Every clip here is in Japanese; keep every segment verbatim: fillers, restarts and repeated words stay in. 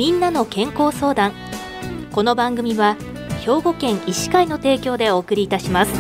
みんなの健康相談。この番組は兵庫県医師会の提供でお送りいたします。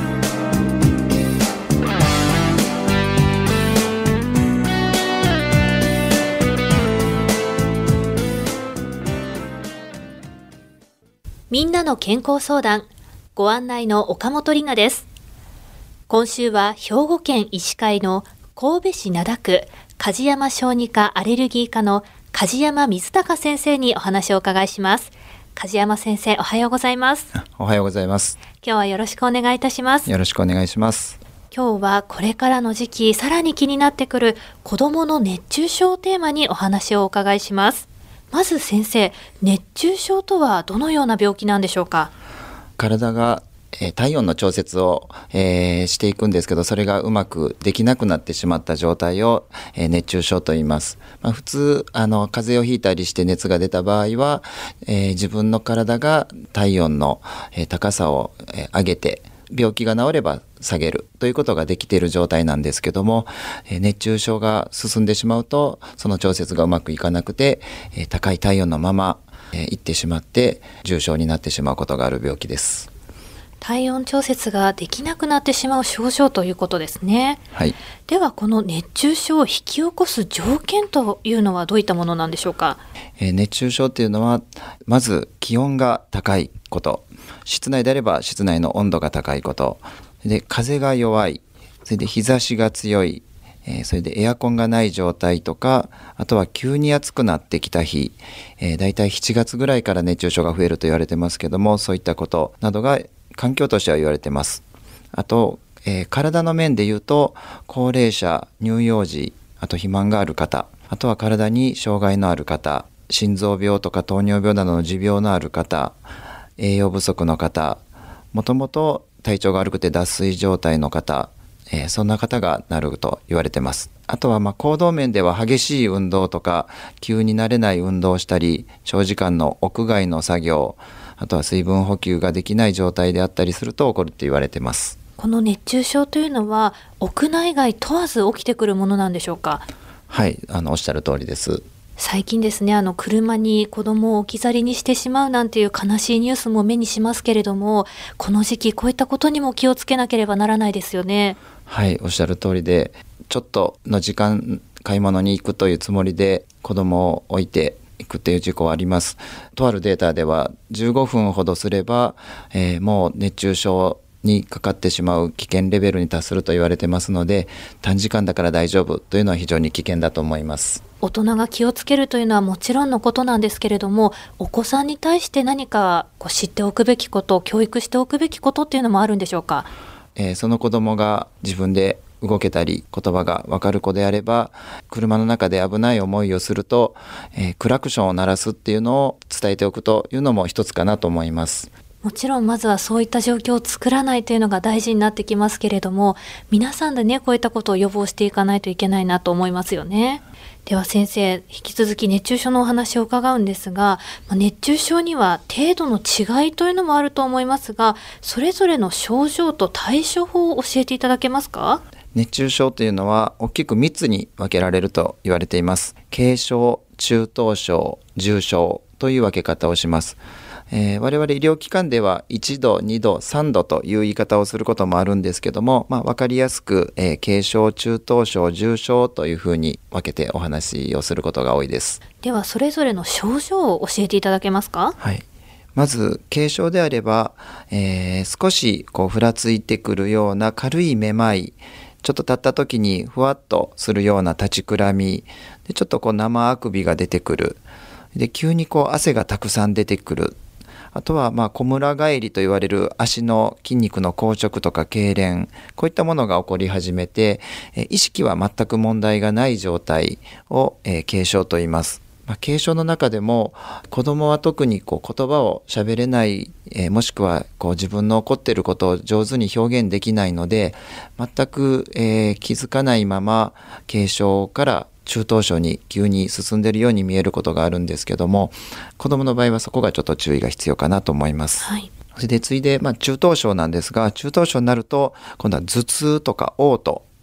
みんなの健康相談、ご案内の岡本里奈です。今週は兵庫県医師会の神戸市灘区梶山小児科アレルギー科の梶山水隆先生にお話をお伺いします。梶山先生、おはようございます。 おはようございます。 今日はよろしくお願いいたします。 よろしくお願いします。 今日はこれからの時期さらに気になってくる子どもの熱中症をテーマにお話をお伺いします。まず先生、熱中症とはどのような病気なんでしょうか？ 体がえー、体温の調節を、えー、していくんですけど、それがうまくできなくなってしまった状態を、えー、熱中症と言います。まあ、普通あの風邪をひいたりして熱が出た場合は、えー、自分の体が体温の、えー、高さを、えー、上げて病気が治れば下げるということができている状態なんですけども、えー、熱中症が進んでしまうとその調節がうまくいかなくて、えー、高い体温のまま、えー、いってしまって重症になってしまうことがある病気です。 体温調節ができなくなってしまう症状ということですね。 はい。 ではこの熱中症を引き起こす条件というのはどういったものなんでしょうか？ えー、熱中症というのはまず気温が高いこと、室内であれば室内の温度が高いこと、で風が弱い、それで日差しが強い、えー、それでエアコンがない状態とか、あとは急に暑くなってきた日、えー、だいたいしちがつぐらいから熱中症が増えると言われてますけども、そういったことなどが環境としては言われてます。あと、えー、体の面で言うと高齢者、乳幼児、あと肥満がある方、あとは体に障害のある方、心臓病とか糖尿病などの持病のある方、栄養不足の方、もともと体調が悪くて脱水状態の方、えー、そんな方がなると言われてます。あとはまあ行動面では激しい運動とか急に慣れない運動をしたり、長時間の屋外の作業、あとは水分補給ができない状態であったりすると起こるって言われてます。 この熱中症というのは屋内外問わず起きてくるものなんでしょうか？ はい、あのおっしゃる通りです。 最近ですね、あの車に子供を置き去りにしてしまうなんていう悲しいニュースも目にしますけれども、この時期こういったことにも気をつけなければならないですよね。 はい、おっしゃる通りで、ちょっとの時間買い物に行くというつもりで子供を置いて行くという事故はあります。とあるデータではじゅうごふんほどすれば、えー、もう熱中症にかかってしまう危険レベルに達すると言われてますので、短時間だから大丈夫というのは非常に危険だと思います。 大人が気をつけるというのはもちろんのことなんですけれども、お子さんに対して何かこう知っておくべきこと、教育しておくべきことっていうのもあるんでしょうか？ えー、その子供が自分で動けたり言葉が分かる子であれば、車の中で危ない思いをすると、えー、クラクションを鳴らすっていうのを伝えておくというのも一つかなと思います。 もちろんまずはそういった状況を作らないというのが大事になってきますけれども、皆さんでねこういったことを予防していかないといけないなと思いますよね。では先生、引き続き熱中症のお話を伺うんですが、熱中症には程度の違いというのもあると思いますが、それぞれの症状と対処法を教えていただけますか？ 熱中症というのは大きくみっつに分けられると言われています。軽症、中等症、重症という分け方をします。えー、我々医療機関ではいちど、にど、さんどという言い方をすることもあるんですけども、まあ、分かりやすく、えー、軽症、中等症、重症というふうに分けてお話をすることが多いです。 ではそれぞれの症状を教えていただけますか？ はい。まず軽症であれば、えー、少しこうふらついてくるような軽いめまい、ちょっと立った時にふわっとするような立ちくらみで、ちょっとこう生あくびが出てくる、で急にこう汗がたくさん出てくる、あとはまあこむら返りと言われる足の筋肉の硬直とか痙攣、こういったものが起こり始めて、意識は全く問題がない状態を軽症と言います。まあ、軽症の中でも子どもは特にこう言葉を喋れない、えー、もしくはこう自分の起こっていることを上手に表現できないので、全く、えー、気づかないまま軽症から中等症に急に進んでいるように見えることがあるんですけども、子どもの場合はそこがちょっと注意が必要かなと思います。 はい。 それで次いで、まあ、中等症なんですが、中等症になると今度は頭痛とか嘔吐、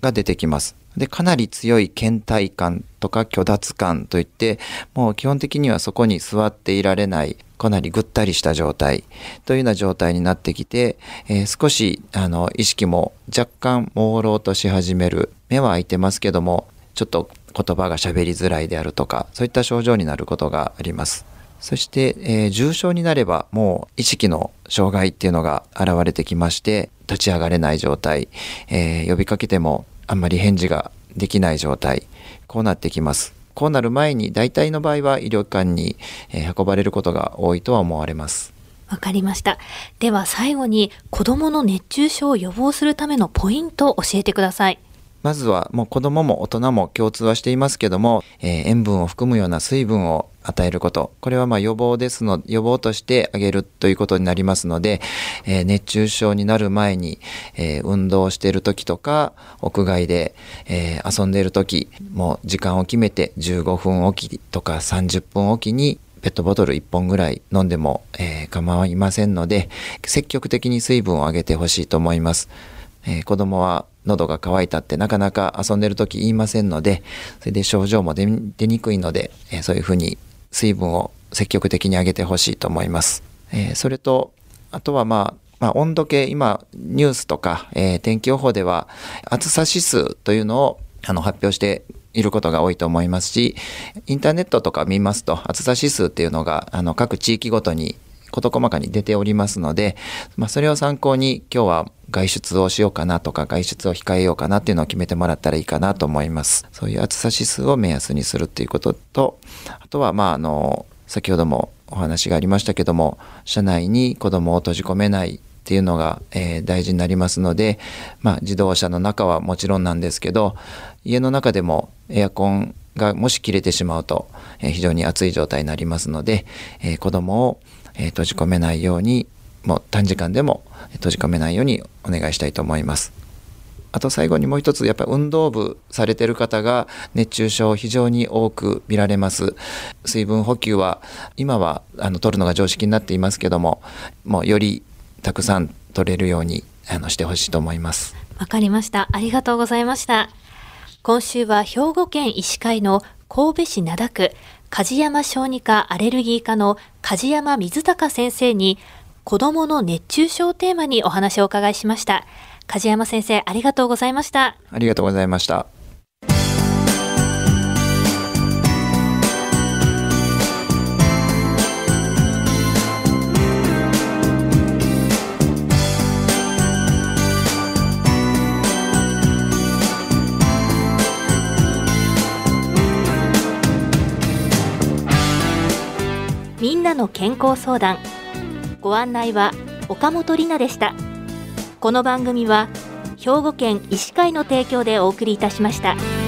が出てきます。で、かなり強い倦怠感とか虚脱感といって、もう基本的にはそこに座っていられない、かなりぐったりした状態というような状態になってきて、えー、少しあの意識も若干朦朧とし始める。目は開いてますけども、ちょっと言葉が喋りづらいであるとか、そういった症状になることがあります。そして、えー、重症になればもう意識の障害っていうのが現れてきまして、立ち上がれない状態、えー、呼びかけてもあんまり返事ができない状態、こうなってきます。こうなる前に大体の場合は医療機関に運ばれることが多いとは思われます。 わかりました。では最後に子どもの熱中症を予防するためのポイントを教えてください。 まずはもう子どもも大人も共通はしていますけども、えー、塩分を含むような水分を与えること、これはまあ予防ですの予防としてあげるということになりますので、えー、熱中症になる前に、えー、運動している時とか屋外で、えー、遊んでいる時も時間を決めてじゅうごふんおきとかさんじゅっぷんおきにペットボトルいっぽんぐらい飲んでも、えー、構いませんので、積極的に水分をあげてほしいと思います。えー、子供は喉が渇いたってなかなか遊んでる時言いませんので、それで症状も 出, 出にくいので、えー、そういうふうに水分を積極的にあげてほしいと思います。えー、それとあとはまあ、まあ、温度計、今ニュースとか、えー、天気予報では暑さ指数というのをあの発表していることが多いと思いますし、インターネットとか見ますと暑さ指数っていうのがあの各地域ごとに事細かに出ておりますので、まあ、それを参考に今日は外出をしようかなとか外出を控えようかなっていうのを決めてもらったらいいかなと思います。そういう暑さ指数を目安にするっていうことと、あとはまああの先ほどもお話がありましたけども、車内に子供を閉じ込めないっていうのが、えー、大事になりますので、まあ、自動車の中はもちろんなんですけど、家の中でもエアコンがもし切れてしまうと、えー、非常に暑い状態になりますので、えー、子供を、えー、閉じ込めないように、もう短時間でも閉じ込めないようにお願いしたいと思います。あと最後にもう一つ、やっぱり運動部されている方が熱中症非常に多く見られます。水分補給は今はあの取るのが常識になっていますけども、もうよりたくさん取れるようにあのしてほしいと思います。 わかりました。ありがとうございました。今週は兵庫県医師会の神戸市灘区梶山小児科アレルギー科の梶山水隆先生に子どもの熱中症をテーマにお話をお伺いしました。梶山先生、ありがとうございました。 ありがとうございました。 みんなの健康相談、ご案内は岡本里奈でした。この番組は兵庫県医師会の提供でお送りいたしました。